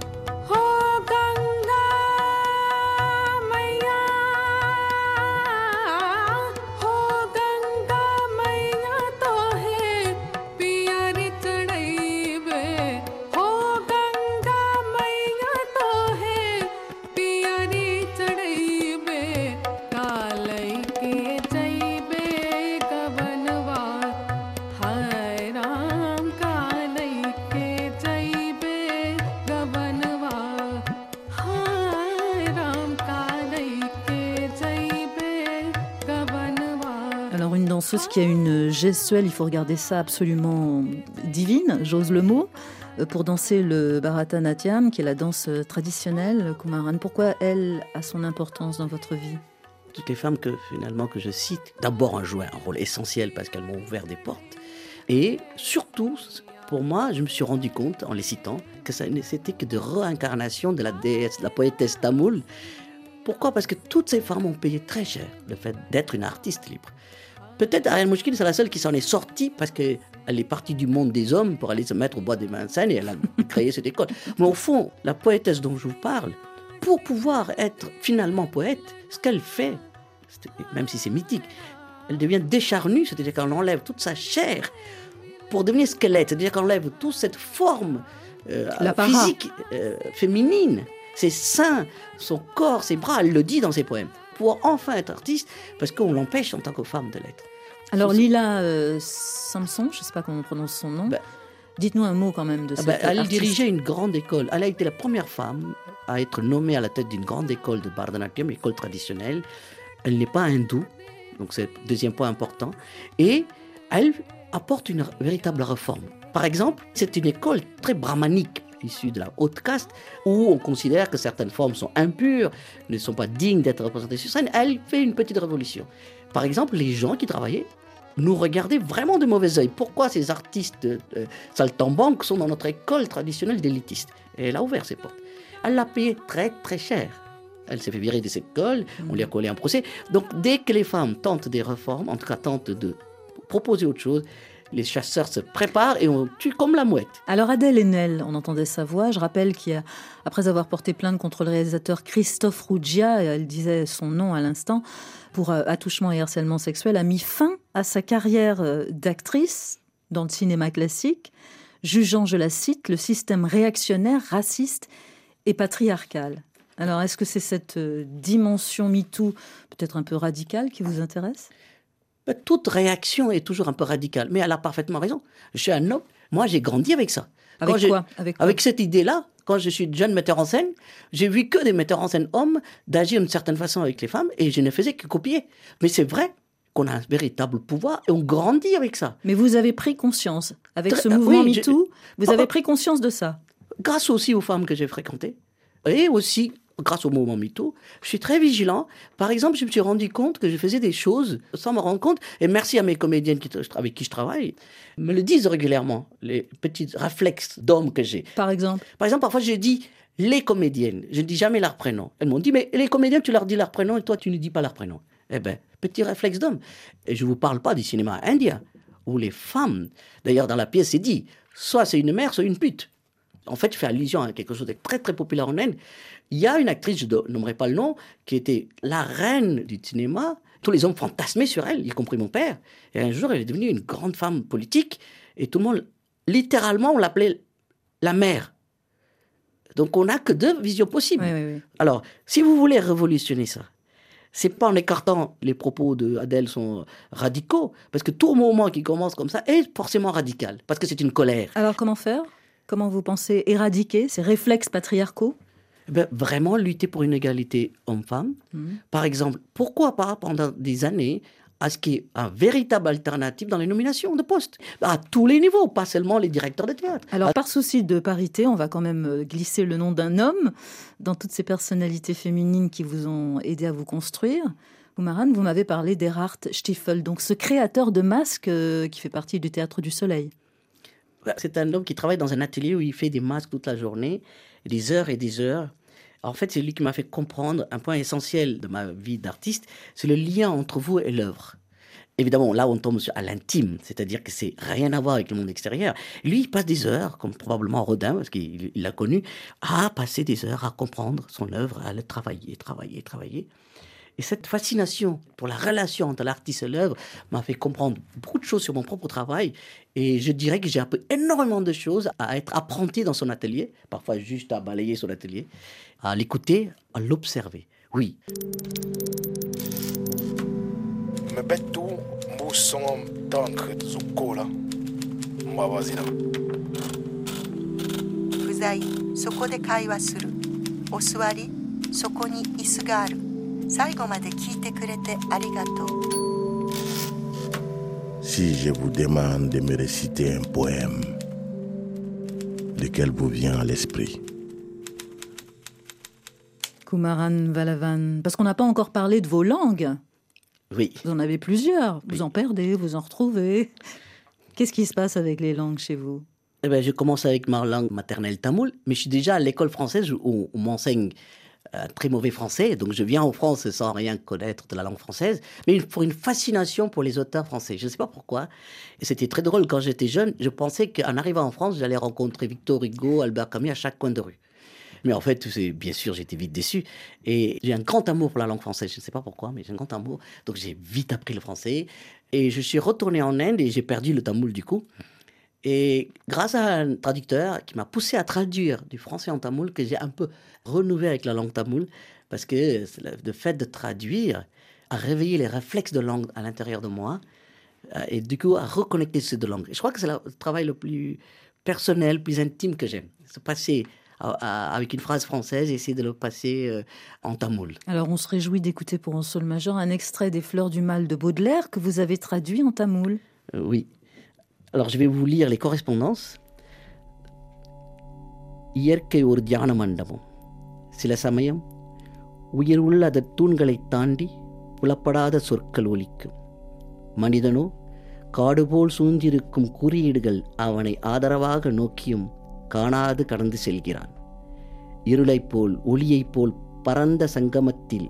Danseuse qui a une gestuelle, il faut regarder ça, absolument divine, j'ose le mot, pour danser le Bharatanatyam, qui est la danse traditionnelle, Kumaran. Pourquoi elle a son importance dans votre vie? Toutes les femmes que, finalement, que je cite, d'abord ont joué un rôle essentiel parce qu'elles m'ont ouvert des portes. Et surtout, pour moi, je me suis rendu compte, en les citant, que ça n'était que de réincarnation de la déesse, de la poétesse tamoule. Pourquoi? Parce que toutes ces femmes ont payé très cher le fait d'être une artiste libre. Peut-être Ariane Mnouchkine, c'est la seule qui s'en est sortie parce qu'elle est partie du monde des hommes pour aller se mettre au bois des Vincennes et elle a créé cette école. Mais au fond, la poétesse dont je vous parle, pour pouvoir être finalement poète, ce qu'elle fait, même si c'est mythique, elle devient décharnue, c'est-à-dire qu'elle enlève toute sa chair pour devenir squelette, c'est-à-dire qu'elle enlève toute cette forme euh, physique euh, féminine, ses seins, son corps, ses bras, elle le dit dans ses poèmes, pour enfin être artiste, parce qu'on l'empêche en tant que femme de l'être. Alors Lila euh, Samson, je ne sais pas comment on prononce son nom, ben, dites-nous un mot quand même de cette ben, elle artiste. dirigeait une grande école. Elle a été la première femme à être nommée à la tête d'une grande école de Bharatanatyam, école traditionnelle. Elle n'est pas hindoue, donc c'est le deuxième point important. Et elle apporte une véritable réforme. Par exemple, c'est une école très brahmanique, issue de la haute caste, où on considère que certaines formes sont impures, ne sont pas dignes d'être représentées sur scène. Elle fait une petite révolution. Par exemple, les gens qui travaillaient nous regardaient vraiment de mauvais œil. Pourquoi ces artistes euh, saltimbanques sont dans notre école traditionnelle d'élitistes? Et elle a ouvert ses portes. Elle l'a payé très très cher. Elle s'est fait virer de cette école, on lui a collé un procès. Donc dès que les femmes tentent des réformes, en tout cas tentent de proposer autre chose, les chasseurs se préparent et on tue comme la mouette. Alors Adèle Haenel, on entendait sa voix. Je rappelle qu'après avoir porté plainte contre le réalisateur Christophe Ruggia, elle disait son nom à l'instant, pour attouchement et harcèlement sexuel, a mis fin à sa carrière d'actrice dans le cinéma classique, jugeant, je la cite, le système réactionnaire, raciste et patriarcal. Alors est-ce que c'est cette dimension MeToo, peut-être un peu radicale, qui vous intéresse ? Toute réaction est toujours un peu radicale, mais elle a parfaitement raison. Je suis un homme, moi j'ai grandi avec ça. Avec quand quoi, avec quoi Avec cette idée-là, quand je suis jeune metteur en scène, j'ai vu que des metteurs en scène hommes d'agir d'une certaine façon avec les femmes et je ne faisais que copier. Mais c'est vrai qu'on a un véritable pouvoir et on grandit avec ça. Mais vous avez pris conscience, avec Très, ce mouvement oui, MeToo, je... vous avez pris conscience de ça ? Grâce aussi aux femmes que j'ai fréquentées et aussi grâce au mouvement MeToo, je suis très vigilant. Par exemple, je me suis rendu compte que je faisais des choses sans me rendre compte. Et merci à mes comédiennes qui, avec qui je travaille, me le disent régulièrement, les petits réflexes d'hommes que j'ai. Par exemple Par exemple, parfois, je dis les comédiennes. Je ne dis jamais leur prénom. Elles m'ont dit, mais les comédiennes, tu leur dis leur prénom et toi, tu ne dis pas leur prénom. Eh bien, petit réflexe d'homme. Et je ne vous parle pas du cinéma indien, où les femmes, d'ailleurs, dans la pièce, c'est dit, soit c'est une mère, soit une pute. En fait, je fais allusion à quelque chose de très, très populaire en Inde. Il y a une actrice, je ne nommerai pas le nom, qui était la reine du cinéma. Tous les hommes fantasmaient sur elle, y compris mon père. Et un jour, elle est devenue une grande femme politique. Et tout le monde, littéralement, on l'appelait la mère. Donc, on n'a que deux visions possibles. Oui, oui, oui. Alors, si vous voulez révolutionner ça, c'est pas en écartant les propos d'Adèle sont radicaux, parce que tout moment qui commence comme ça est forcément radical, parce que c'est une colère. Alors, comment faire ? Comment vous pensez éradiquer ces réflexes patriarcaux ? Ben, vraiment lutter pour une égalité homme-femme. Mmh. Par exemple, pourquoi pas pendant des années à ce qu'il y ait un véritable alternative dans les nominations de postes, à tous les niveaux, pas seulement les directeurs de théâtre. Alors, par souci de parité, on va quand même glisser le nom d'un homme dans toutes ces personnalités féminines qui vous ont aidé à vous construire. Koumaran, vous m'avez parlé d'Erhard Stiefel, donc ce créateur de masques euh, qui fait partie du Théâtre du Soleil. C'est un homme qui travaille dans un atelier où il fait des masques toute la journée, des heures et des heures. En fait, c'est lui qui m'a fait comprendre un point essentiel de ma vie d'artiste, c'est le lien entre vous et l'œuvre. Évidemment, là, on tombe à l'intime, c'est-à-dire que c'est rien à voir avec le monde extérieur. Lui, il passe des heures, comme probablement Rodin, parce qu'il l'a connu, à passer des heures à comprendre son œuvre, à le travailler, travailler, travailler. Et cette fascination pour la relation entre l'artiste et l'œuvre m'a fait comprendre beaucoup de choses sur mon propre travail. Et je dirais que j'ai appris énormément de choses à être apprenti dans son atelier, parfois juste à balayer son atelier, à l'écouter, à l'observer. Oui. Me bettu muusson tankret sukkola mawazina. 不在そこで会話する。お座り、そこに椅子がある。最後まで聞いてくれてありがとう。 Si je vous demande de me réciter un poème, lequel vous vient à l'esprit? Koumaran Valavan, parce qu'on n'a pas encore parlé de vos langues. Oui. Vous en avez plusieurs. Vous oui. en perdez, vous en retrouvez. Qu'est-ce qui se passe avec les langues chez vous? Eh ben, je commence avec ma langue maternelle tamoul, mais je suis déjà à l'école française où on m'enseigne un très mauvais français. Donc je viens en France sans rien connaître de la langue française, mais pour une fascination pour les auteurs français. Je ne sais pas pourquoi. Et c'était très drôle. Quand j'étais jeune, je pensais qu'en arrivant en France, j'allais rencontrer Victor Hugo, Albert Camus à chaque coin de rue. Mais en fait, c'est, bien sûr, j'étais vite déçu. Et j'ai un grand amour pour la langue française. Je ne sais pas pourquoi, mais j'ai un grand amour. Donc j'ai vite appris le français. Et je suis retourné en Inde et j'ai perdu le tamoul du coup. Et grâce à un traducteur qui m'a poussé à traduire du français en tamoul, que j'ai un peu renouvelé avec la langue tamoul, parce que le fait de traduire a réveillé les réflexes de langue à l'intérieur de moi, et du coup a reconnecté ces deux langues. Et je crois que c'est le travail le plus personnel, le plus intime que j'aime. Se passer à, à, avec une phrase française et essayer de le passer euh, en tamoul. Alors on se réjouit d'écouter pour un sol majeur un extrait des Fleurs du Mal de Baudelaire que vous avez traduit en tamoul. Euh, oui. Alors, je vais vous lire les correspondances. இயற்கை ஒரு தியான மண்டபம். சில சமயம் உயிர் உள்ள அந்த தூண்களை தாண்டி புலப்படாத சொற்கள் ஒலிக்கும். மனிதனோ காடுபோல் சூழ்ந்திருக்கும் குறியீடுகள் அவனை ஆதரவாக நோக்கியும் காணாது கடந்து செல்கிறான். இருளைப் போல் ஒளியைப் போல் பரந்த சங்கமத்தில்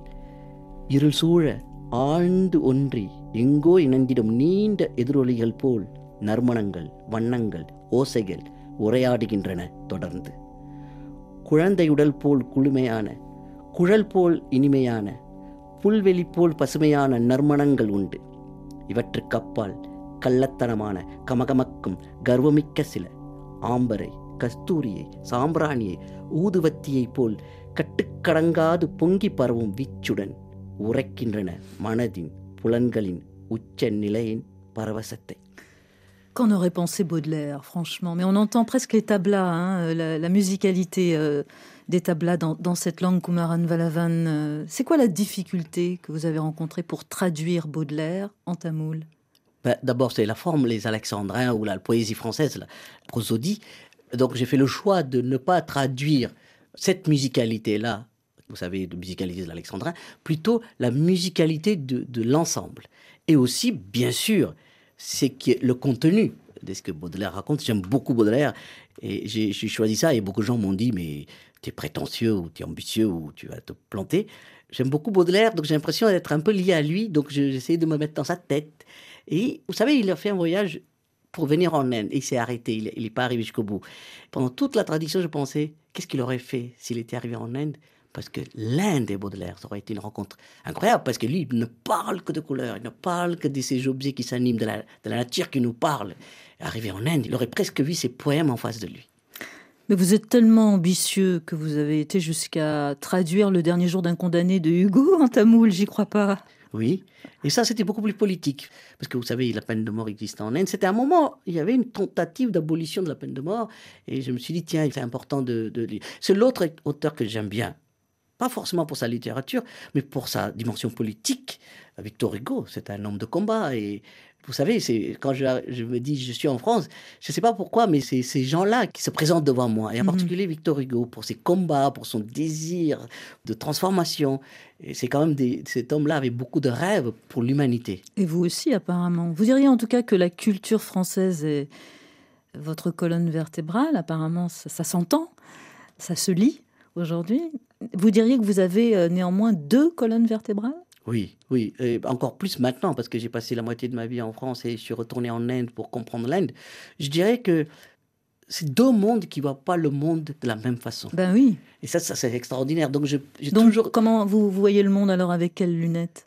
இருள் சூழ ஆழ்ந்து ஒன்றி எங்கோ இணைந்திடும் நீண்ட எதிரொலிகள் போல் நறுமணங்கள், வண்ணங்கள், ஓசைகள் உரையாடுகின்றன தொடர்ந்து. குழந்தையுடல் போல் குளுமையான, குழல் போல் இனிமையான, புல்வெளி போல் பசுமையான நறுமணங்கள் உண்டு. இவற்றுக்கு அப்பால் கள்ளத்தனமான கமகமக்கும் கர்வமிக்க சில ஆம்பரை, கஸ்தூரியை, சாம்பிராணியை, ஊதுவத்தியைப் போல் கட்டுக்கடங்காது பொங்கி பரவும் வீச்சுடன் உரைக்கின்றன மனதின் புலன்களின் உச்ச நிலையின் பரவசத்தை. Qu'en aurait pensé Baudelaire, franchement? Mais on entend presque les tablas, hein, la, la musicalité euh, des tablas dans, dans cette langue Kumaran Valavan. Euh, c'est quoi la difficulté que vous avez rencontrée pour traduire Baudelaire en tamoul? Ben, d'abord, c'est la forme, les alexandrins ou la, la poésie française, la prosodie. Donc, j'ai fait le choix de ne pas traduire cette musicalité-là, vous savez, de musicalité de l'alexandrin, plutôt la musicalité de, de l'ensemble. Et aussi, bien sûr, c'est que le contenu de ce que Baudelaire raconte. J'aime beaucoup Baudelaire et j'ai, j'ai choisi ça et beaucoup de gens m'ont dit mais t'es prétentieux ou t'es ambitieux ou tu vas te planter. J'aime beaucoup Baudelaire, donc j'ai l'impression d'être un peu lié à lui, donc j'ai essayé de me mettre dans sa tête. Et vous savez, il a fait un voyage pour venir en Inde et il s'est arrêté, il n'est pas arrivé jusqu'au bout. Pendant toute la tradition, je pensais, qu'est-ce qu'il aurait fait s'il était arrivé en Inde? Parce que l'Inde et Baudelaire, ça aurait été une rencontre incroyable, parce que lui, il ne parle que de couleurs, il ne parle que de ces objets qui s'animent, de la, de la nature qui nous parle. Arrivé en Inde, il aurait presque vu ses poèmes en face de lui. Mais vous êtes tellement ambitieux que vous avez été jusqu'à traduire Le dernier jour d'un condamné de Hugo en tamoul, j'y crois pas. Oui, et ça c'était beaucoup plus politique, parce que vous savez, la peine de mort existait en Inde. C'était un moment, il y avait une tentative d'abolition de la peine de mort, et je me suis dit, tiens, c'est important de... de... C'est l'autre auteur que j'aime bien. Pas forcément pour sa littérature, mais pour sa dimension politique. Victor Hugo, c'est un homme de combat. Et vous savez, c'est, quand je, je me dis je suis en France, je ne sais pas pourquoi, mais c'est ces gens-là qui se présentent devant moi. Et en mmh. particulier Victor Hugo, pour ses combats, pour son désir de transformation. Et c'est quand même des, cet homme-là avait beaucoup de rêves pour l'humanité. Et vous aussi, apparemment. Vous diriez en tout cas que la culture française est votre colonne vertébrale. Apparemment, ça, ça s'entend, ça se lit aujourd'hui. Vous diriez que vous avez euh, néanmoins deux colonnes vertébrales? Oui, oui, et encore plus maintenant, parce que j'ai passé la moitié de ma vie en France et je suis retourné en Inde pour comprendre l'Inde. Je dirais que c'est deux mondes qui ne voient pas le monde de la même façon. Ben oui. Et ça, ça c'est extraordinaire. Donc, je, j'ai Donc toujours... comment vous, vous voyez le monde alors, avec quelles lunettes?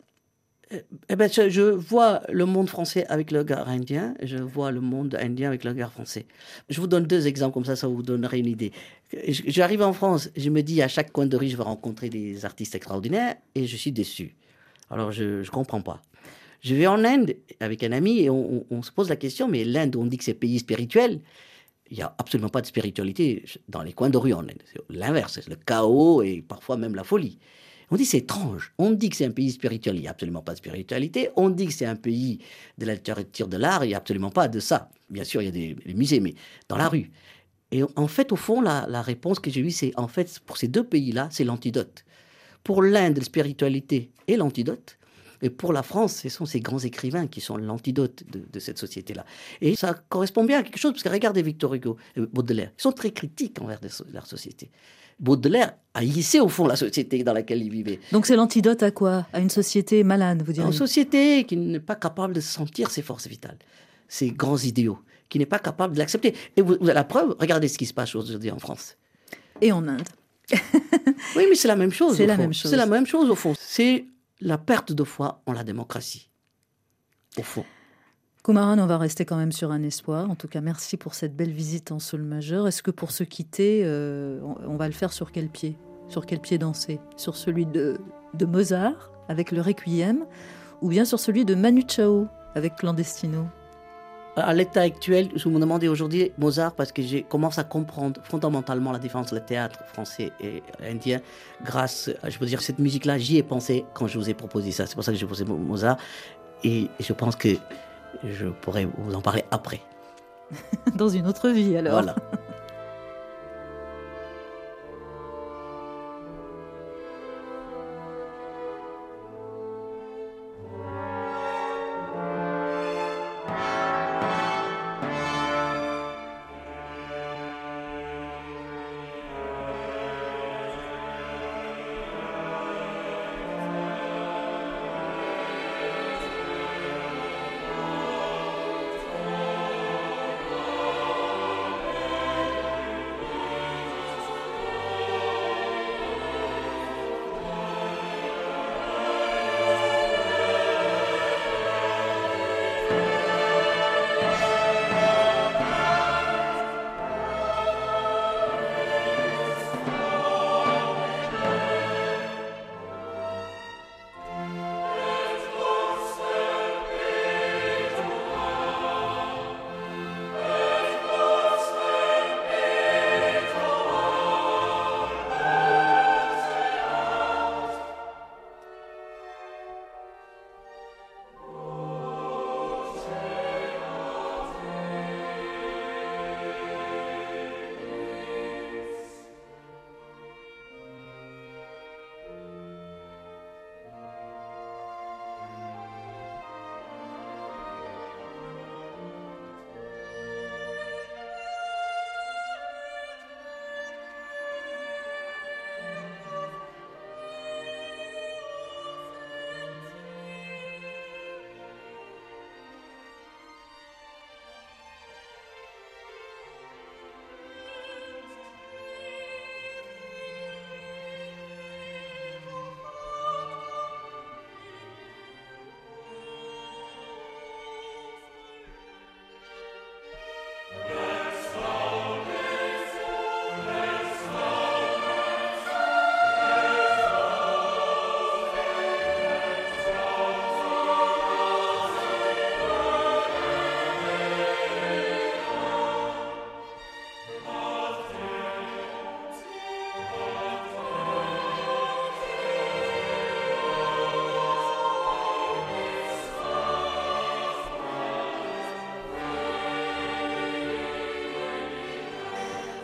Eh ben, je, je vois le monde français avec le regard indien, et je vois le monde indien avec le regard français. Je vous donne deux exemples, comme ça, ça vous donnerait une idée. J'arrive en France, je me dis à chaque coin de rue, je vais rencontrer des artistes extraordinaires, et je suis déçu. Alors, je ne comprends pas. Je vais en Inde avec un ami, et on, on, on se pose la question, mais l'Inde, on dit que c'est un pays spirituel. Il n'y a absolument pas de spiritualité dans les coins de rue en Inde. C'est l'inverse, c'est le chaos et parfois même la folie. On dit c'est étrange. On dit que c'est un pays spirituel, il n'y a absolument pas de spiritualité. On dit que c'est un pays de la littérature de l'art, il n'y a absolument pas de ça. Bien sûr, il y a des, des musées, mais dans la rue. Et en fait, au fond, la, la réponse que j'ai eue, c'est en fait, pour ces deux pays-là, c'est l'antidote. Pour l'Inde, la spiritualité est l'antidote. Et pour la France, ce sont ces grands écrivains qui sont l'antidote de, de cette société-là. Et ça correspond bien à quelque chose, parce que regardez Victor Hugo et Baudelaire, ils sont très critiques envers de, leur société. Baudelaire haïssait au fond la société dans laquelle il vivait. Donc c'est l'antidote à quoi? À une société malade, vous diriez? Une société qui n'est pas capable de sentir ses forces vitales, ses grands idéaux, qui n'est pas capable de l'accepter. Et vous, vous avez la preuve, regardez ce qui se passe aujourd'hui en France. Et en Inde. Oui, mais c'est la même chose. C'est la même chose. C'est la même chose au fond. C'est la perte de foi en la démocratie, au fond. Kumaran, on va rester quand même sur un espoir. En tout cas, merci pour cette belle visite en sol majeur. Est-ce que pour se quitter, euh, on va le faire sur quel pied? Sur quel pied danser? Sur celui de, de Mozart, avec le Requiem, ou bien sur celui de Manu Chao, avec Clandestino? À l'état actuel, je me demandais aujourd'hui Mozart parce que je commence à comprendre fondamentalement la différence entre le théâtre français et indien grâce, je veux dire, cette musique-là, j'y ai pensé quand je vous ai proposé ça. C'est pour ça que j'ai posé Mozart et je pense que je pourrais vous en parler après. Dans une autre vie, alors. Voilà.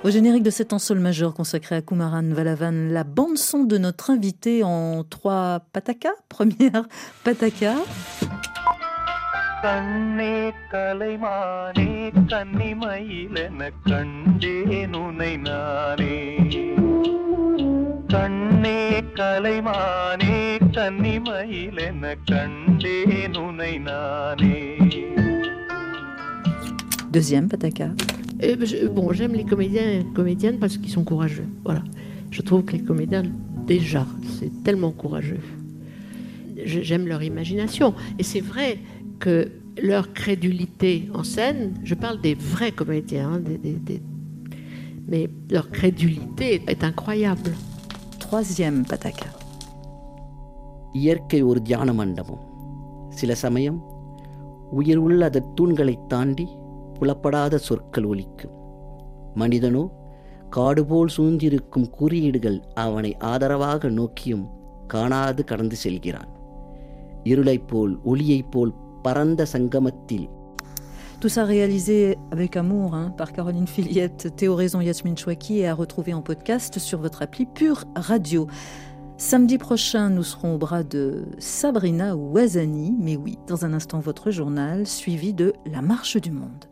Au générique de cet en sol majeur consacré à Kumaran Valavan, la bande-son de notre invité en trois patakas. Première pataka. கண்ணே கலைமானே கன்னிமயிலென கண்டேன் உன்னை நானே கண்ணே கலைமானே கன்னிமயிலென கண்டேன் உன்னை நானே. Deuxième pataka. Et je, bon, j'aime les comédiens et comédiennes parce qu'ils sont courageux. Voilà. Je trouve que les comédiens, déjà, c'est tellement courageux. J'aime leur imagination. Et c'est vrai que leur crédulité en scène, je parle des vrais comédiens, hein, des, des, des, mais leur crédulité est incroyable. Troisième pataka. இயற்கை ஒரு தியான மண்டபம். சில சமயம் உயிர் உள்ள அந்த தூண்களை தாண்டி புலப்படாத சொற்கள் ஒலிக்கும். மனிதனோ காடுபோல் சூழ்ந்திருக்கும் குறியீடுகள் அவனை ஆதரவாக நோக்கியும் காணாது கடந்து செல்கிறான். இருளைப் போல் ஒளியைப் போல் பரந்த சங்கமத்தில். Tout ça réalisé avec amour hein, par Caroline Filiette, Théo Raison, Yasmine Chouaki et à retrouver en podcast sur votre appli Pure Radio. Samedi prochain, nous serons au bras de Sabrina Ouazani, mais oui, dans un instant votre journal, suivi de La Marche du Monde.